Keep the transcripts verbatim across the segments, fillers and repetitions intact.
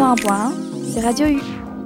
cent un point un, c'est Radio U.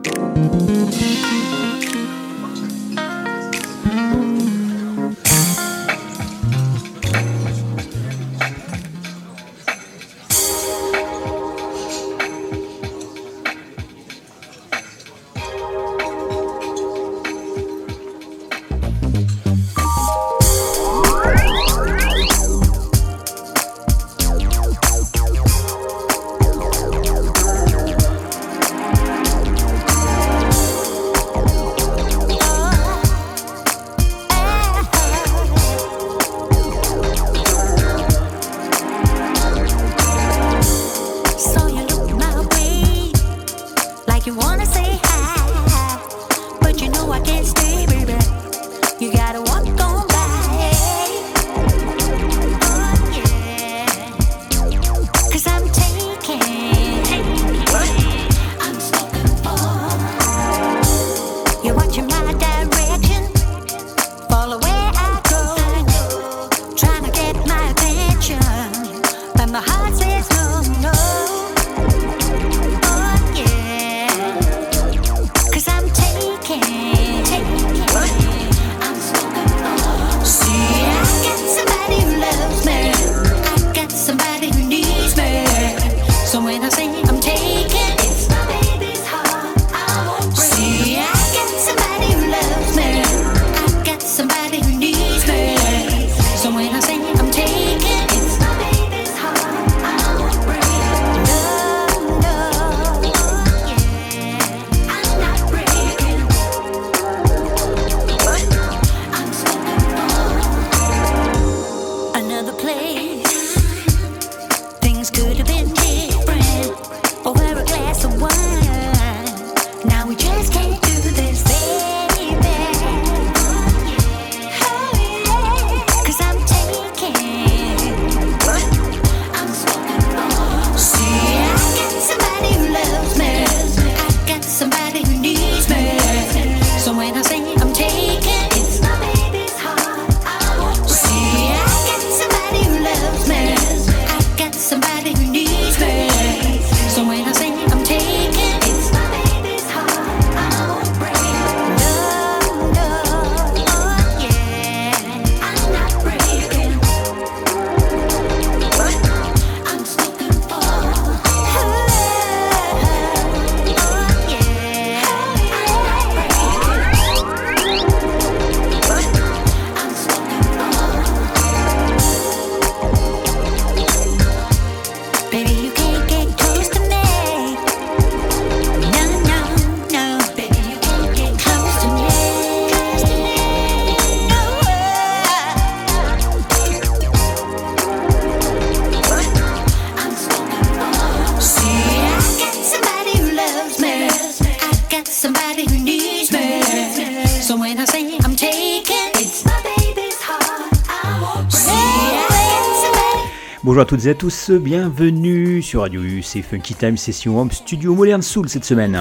Bonjour à toutes et à tous, bienvenue sur Radio U, c'est Funky Time Session Home Studio Modern Soul cette semaine.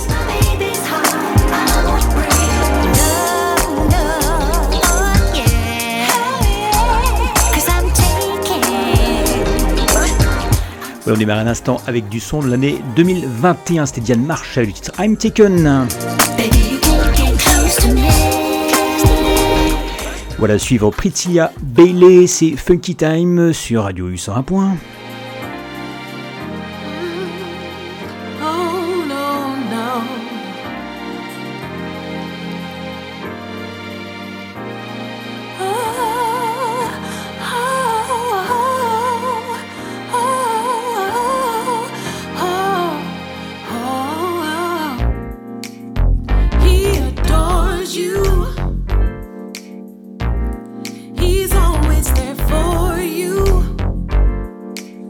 On démarre un instant avec du son de l'année deux mille vingt et un, c'était Diane Marshall, le titre I'm Taken. Voilà, suivre Priscilla Bailey, c'est Funky Time sur Radio U cent un point un. He's always there for you.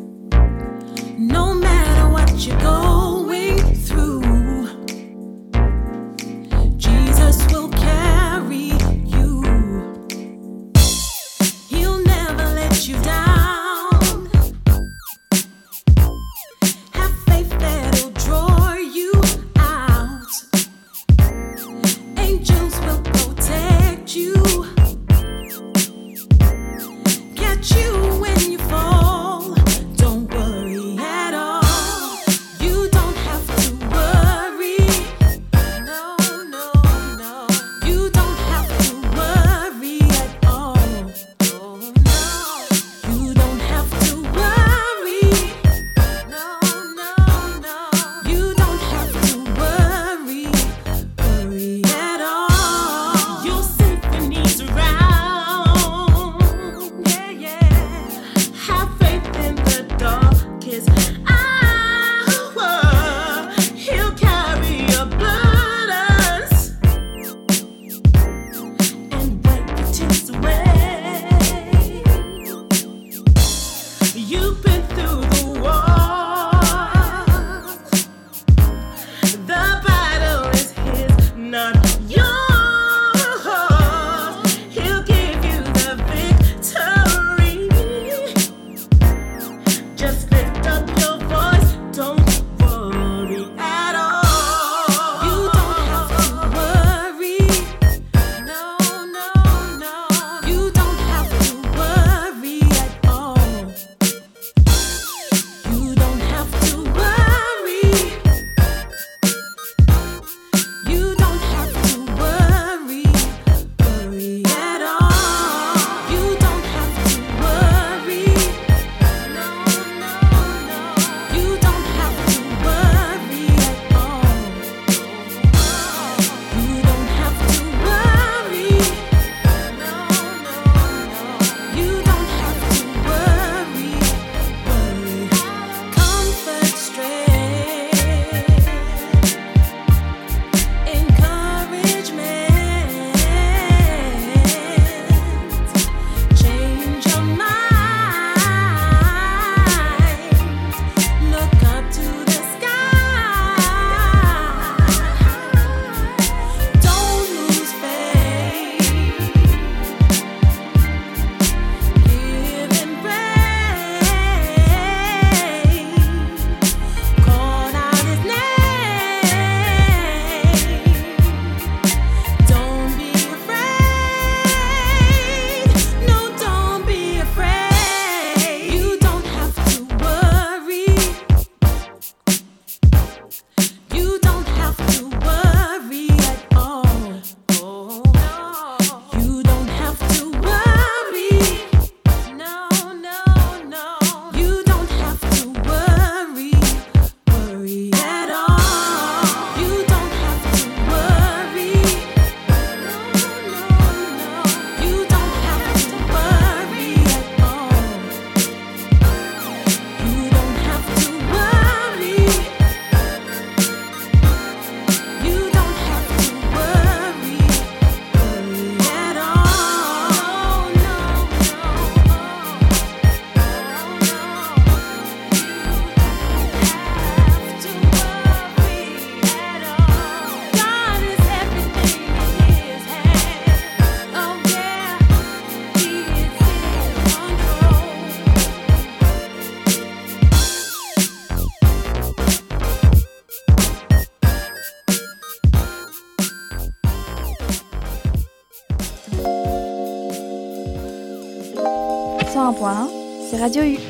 un point un, c'est Radio U.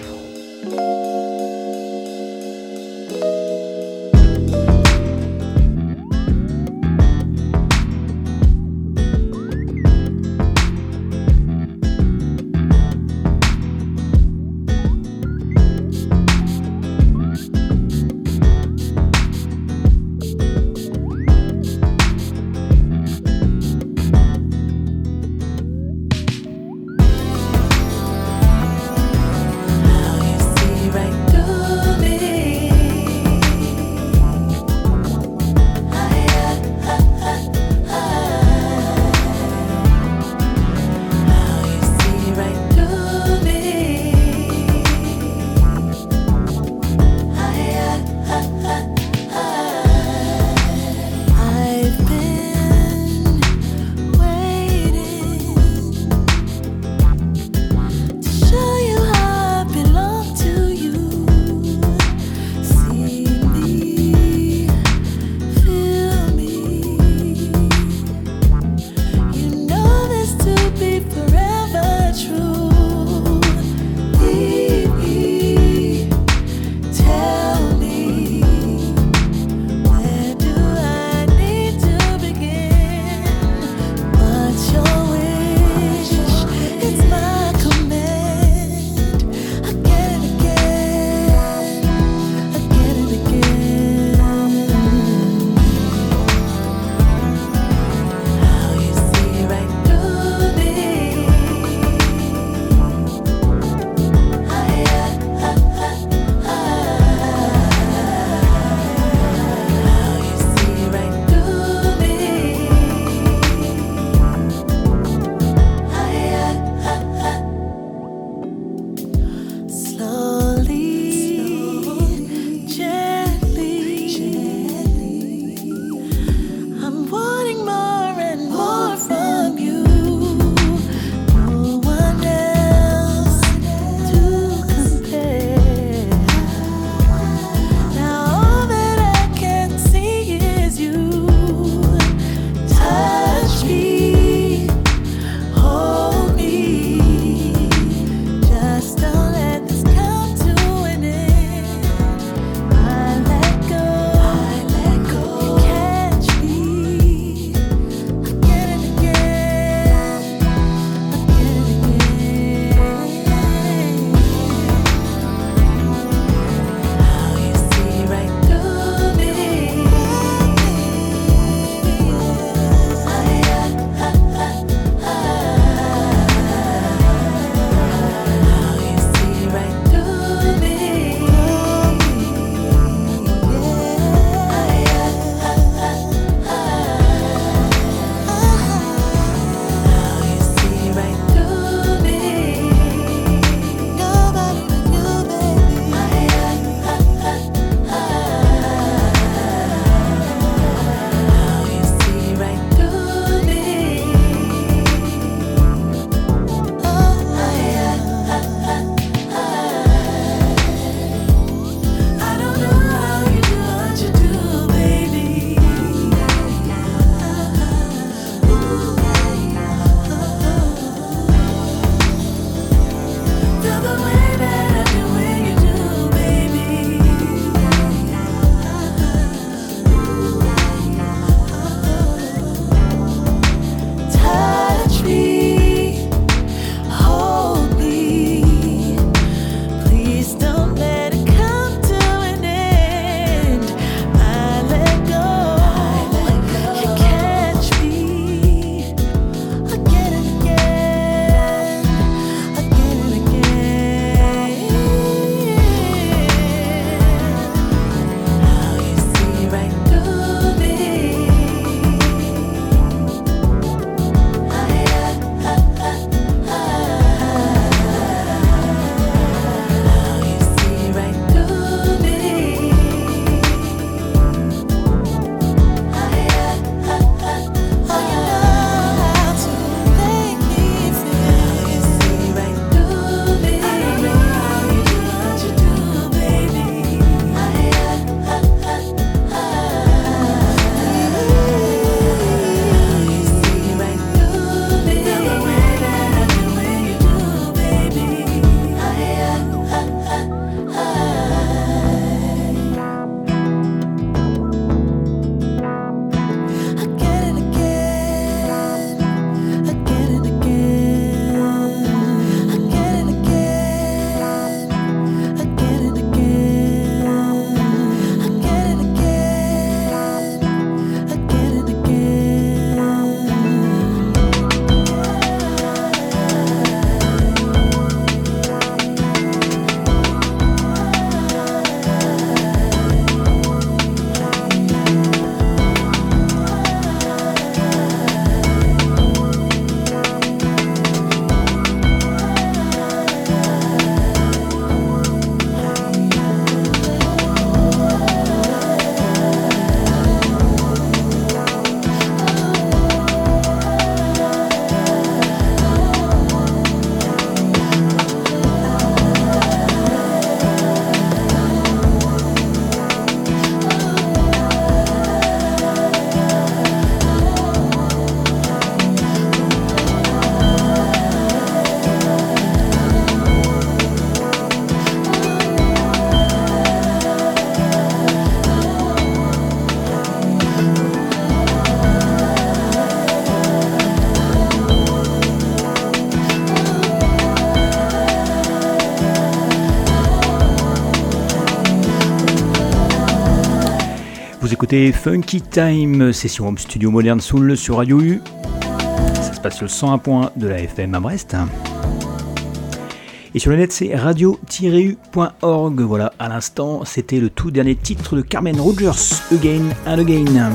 écoutez Funky Time, session home studio Modern Soul sur Radio U. Ça se passe sur le cent un point un de la F M à Brest. Et sur le net, c'est radio tiret u point org. Voilà, à l'instant, c'était le tout dernier titre de Carmen Rogers, Again and Again.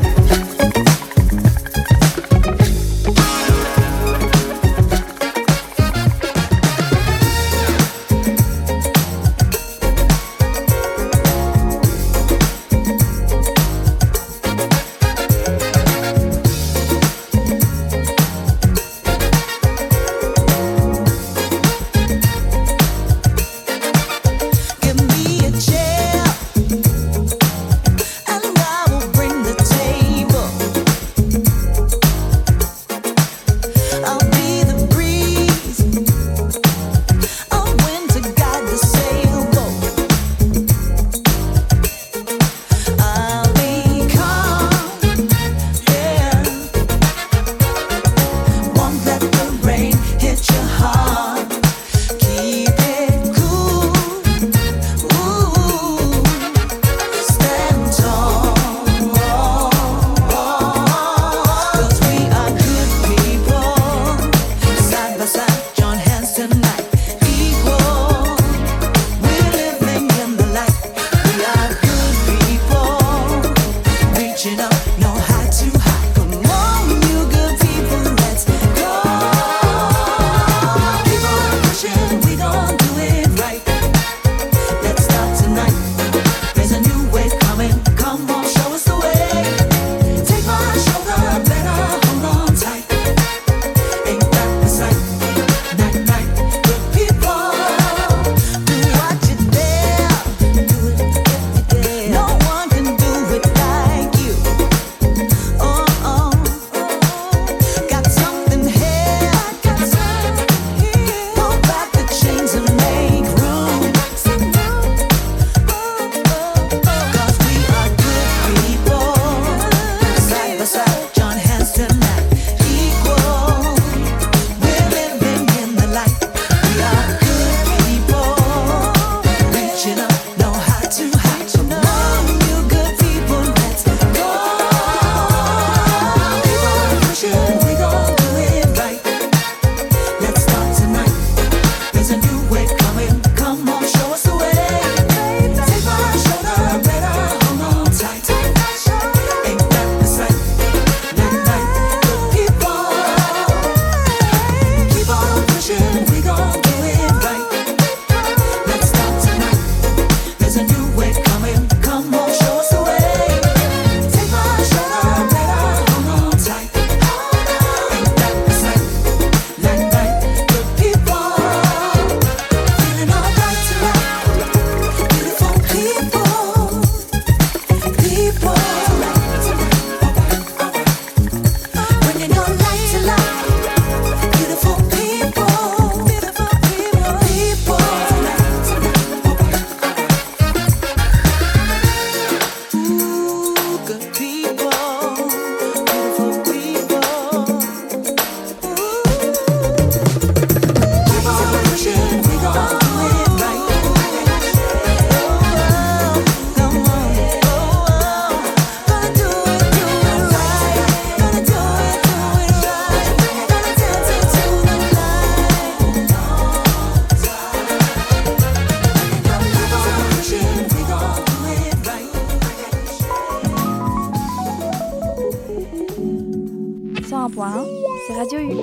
C'est Radio U.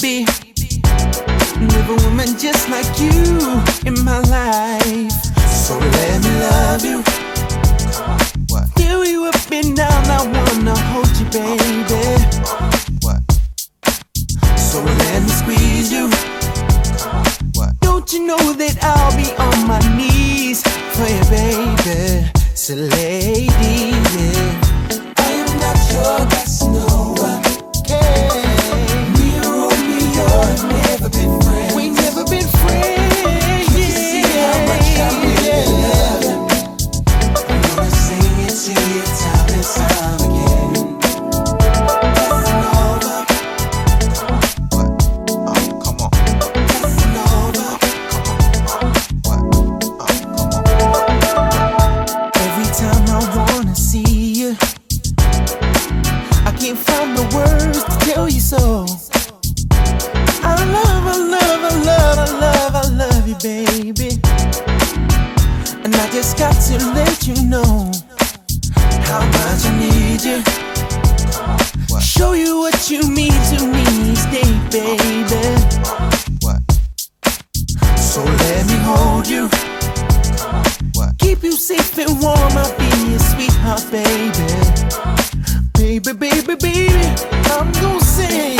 Just like you in my life. So So let me love you. What? Feel you up and down, I wanna hold you, baby. What? So let me squeeze you. What? Don't you know that I'll be on my knees for you, baby? So lady, yeah. I am not your Casanova. Hey, me or Romeo have never been friends. We never been friends. Can't you see how much I really love you? I'm gonna sing it to you time and time again. Casanova. What? Oh, come on. Casanova. What? Oh, come on. Every time I wanna see you, I can't find the words to tell you so. I love, I love, I love, I love, I love you, baby. And I just got to let you know how much I need you. Show you what you mean to me each day, baby. So let me hold you. Keep you safe and warm, I'll be your sweetheart, baby. Baby, baby, baby, I'm gonna sing.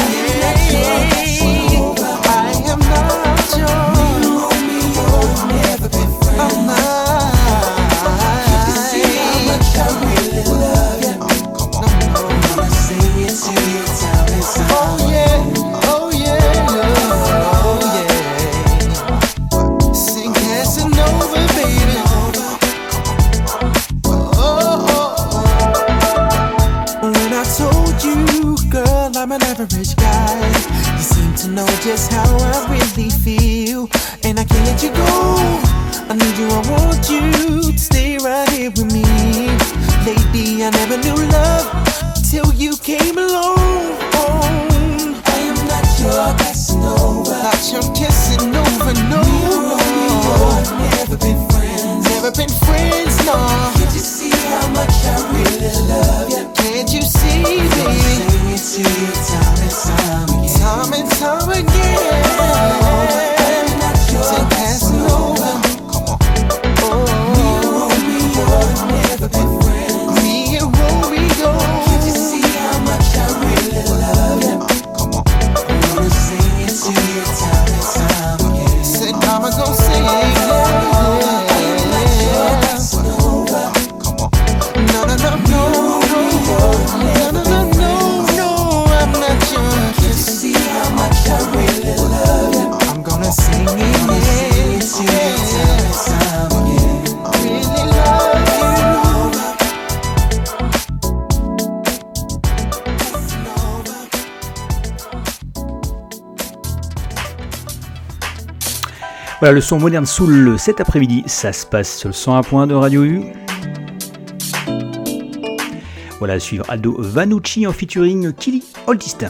I am not yours. Never been friends. I'm not. Can't you see how much I really love you? Come on, I'm gonna sing it to you time and time. Oh yeah, oh yeah, oh yeah. Sing Casanova, baby. When I told you, girl, I'm an average guy, you seem to know just how I really feel, and I can't let you go. I need you, I want you to stay right here with me. Lady, I never knew love till you came along. I am not your Casanova. Not your Casanova, no. Never been friends. Never been friends, no. Can't you see how much I really love you? Can't you see, baby? Sing it to you time and time again. Time and time again. I'm not your Casanova. Come on. Oh, me and Romeo have never been friends. Me and Romeo. Can't you see how much I really love you? Come on. I'm gonna sing it to you time and time again. Said I'm gonna sing it. No, no, no, no, no, no, no, no, no, I'm not your. Can't you see how much I really love you? I'm gonna sing it, yeah, to you time and time again. I really love you. Voilà le son moderne soul cet après-midi, ça se passe sur le cent un point un de Radio U. Voilà, à suivre Aldo Vanucci en featuring Kili Oltista.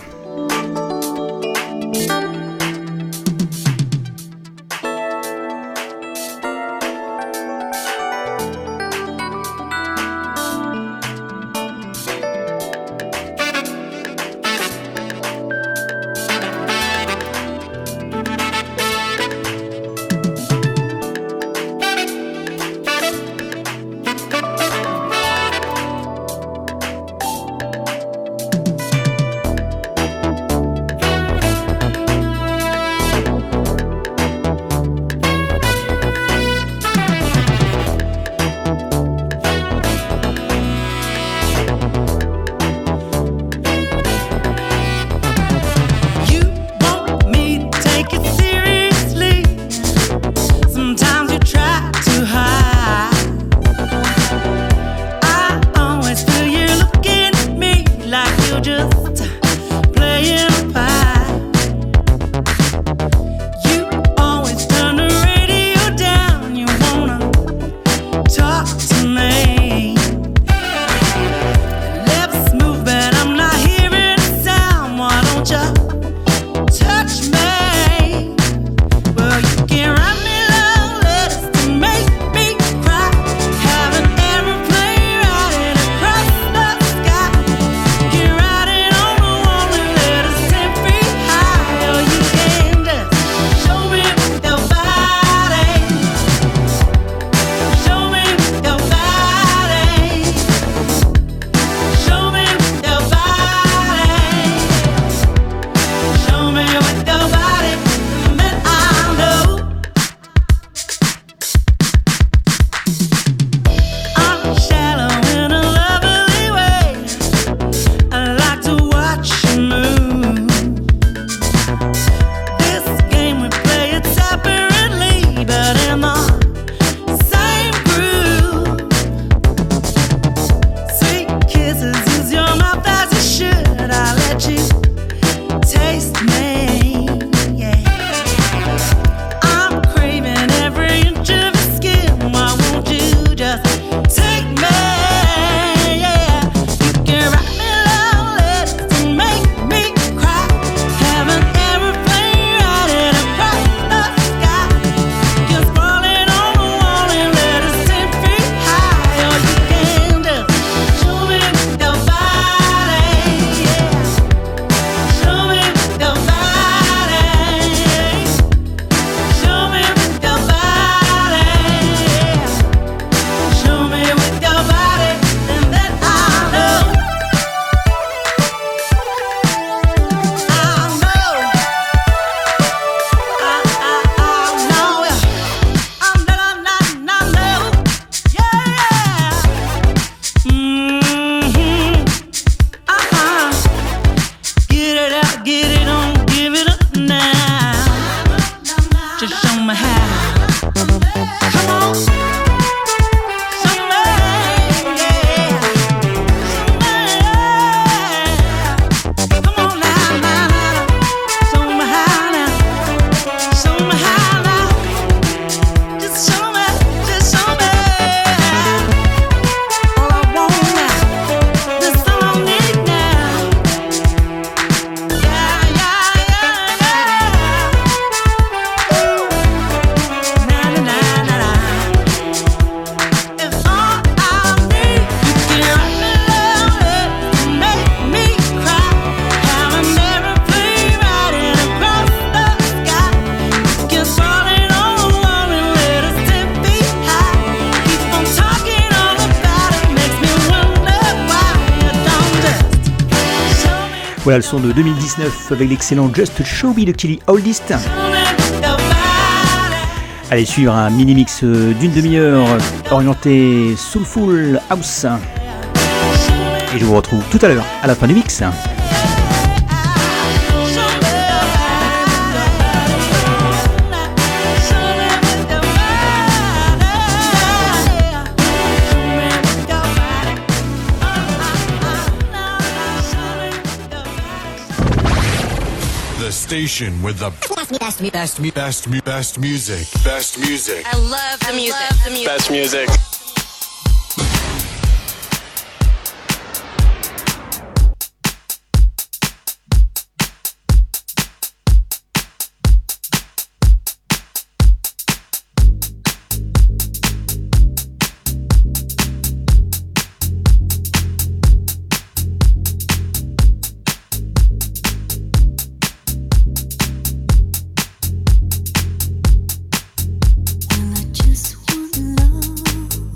Voilà le son de deux mille dix-neuf avec l'excellent Just Show Me de Kelly Oldist. Allez suivre un mini-mix d'une demi-heure orienté Soulful House. Et je vous retrouve tout à l'heure à la fin du mix. Station with the best, best, best, best, best music. Best music. I love the music. I love the music. Best music. Just want love.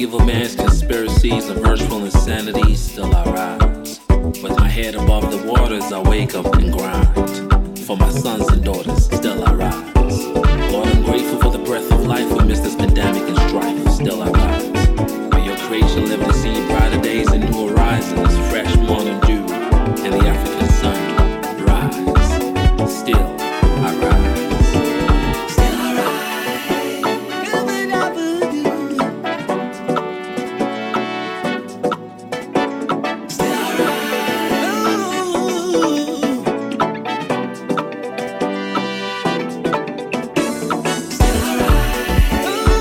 evil man's conspiracies and virtual insanity, still I rise. With my head above the waters, I wake up and grind. For my sons and daughters, still I rise. Lord, I'm grateful for the breath of life amidst this pandemic and strife, still I rise. May your creation live to see brighter days and new horizons, fresh morning dew, and the African sun rise. Still I rise. Still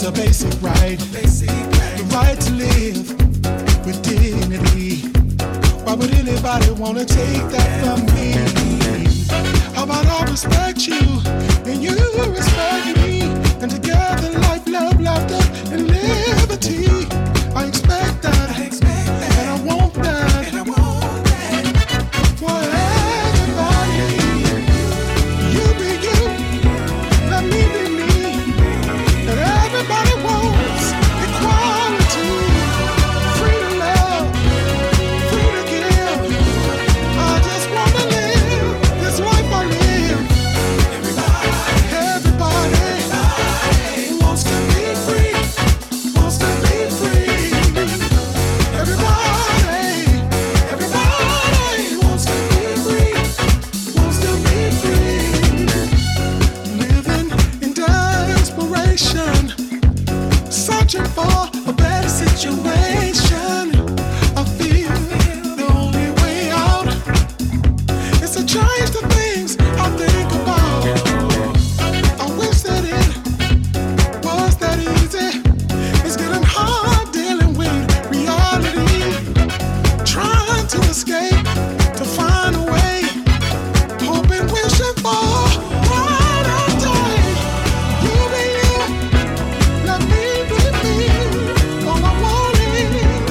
It's a basic right, the right to live with dignity. Why would anybody want to take that from me? How about I respect you and you respect me, and together life, love, laughter, and liberty. I expect that, I expect that. And I want that, and I want that. For everybody, you be you, let me be me, and everybody wants equality, free to love, free to give. I just want to live this life I live. Everybody, everybody, everybody wants to be free, wants to be free. Everybody, everybody wants to be free, wants to be free. Living in desperation, searching for a better situation. I feel the only way out is to change the things I think about. I wish that it was that easy. It's getting hard dealing with reality, trying to escape, to find a way, hoping, wishing for brighter days. You be you, let me be me. All I want is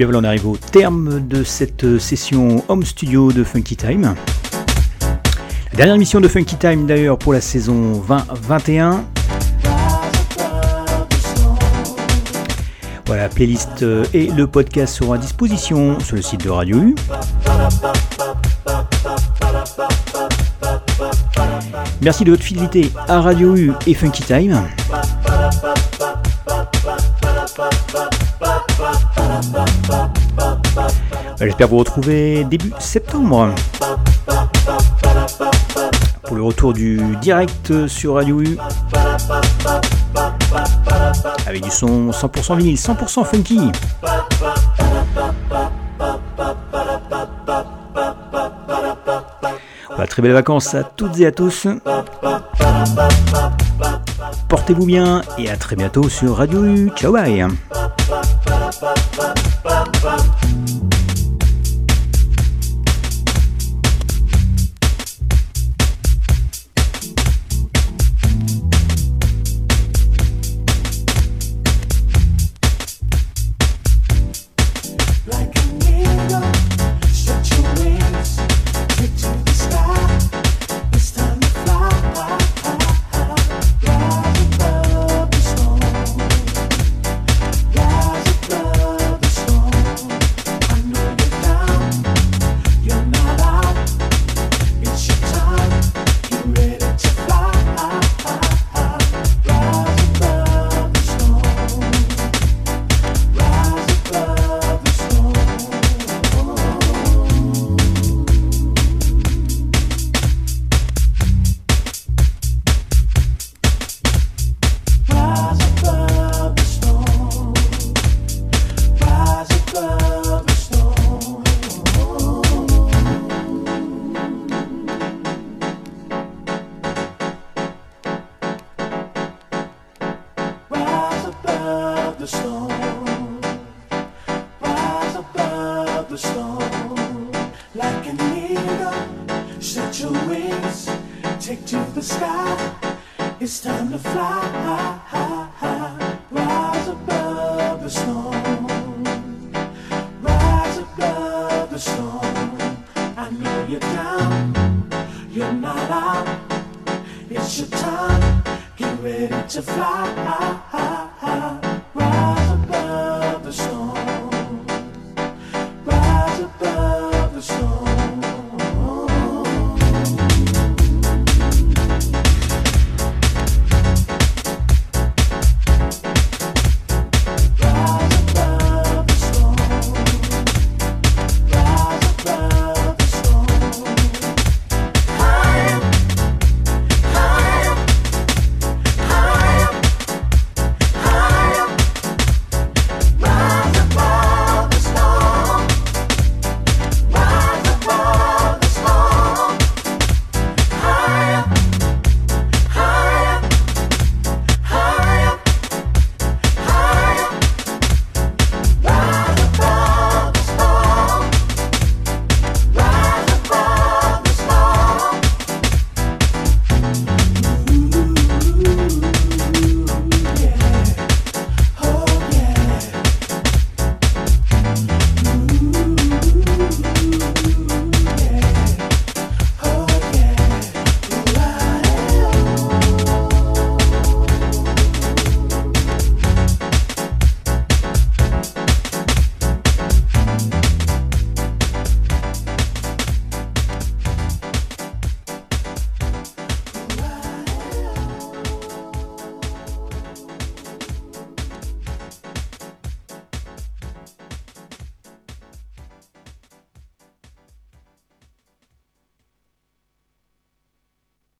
bien voilà, on arrive au terme de cette session Home Studio de Funky Time. La dernière émission de Funky Time d'ailleurs pour la saison vingt vingt et un. Voilà, la playlist et le podcast seront à disposition sur le site de Radio U. Merci de votre fidélité à Radio U et Funky Time. J'espère vous retrouver début septembre pour le retour du direct sur Radio U avec du son cent pour cent vinyle, cent pour cent funky. Voilà, très belles vacances à toutes et à tous. Portez-vous bien et à très bientôt sur Radio U. Ciao, bye. It's time to fly, rise above the storm, rise above the storm. I know you're down, you're not out. It's your time, get ready to fly.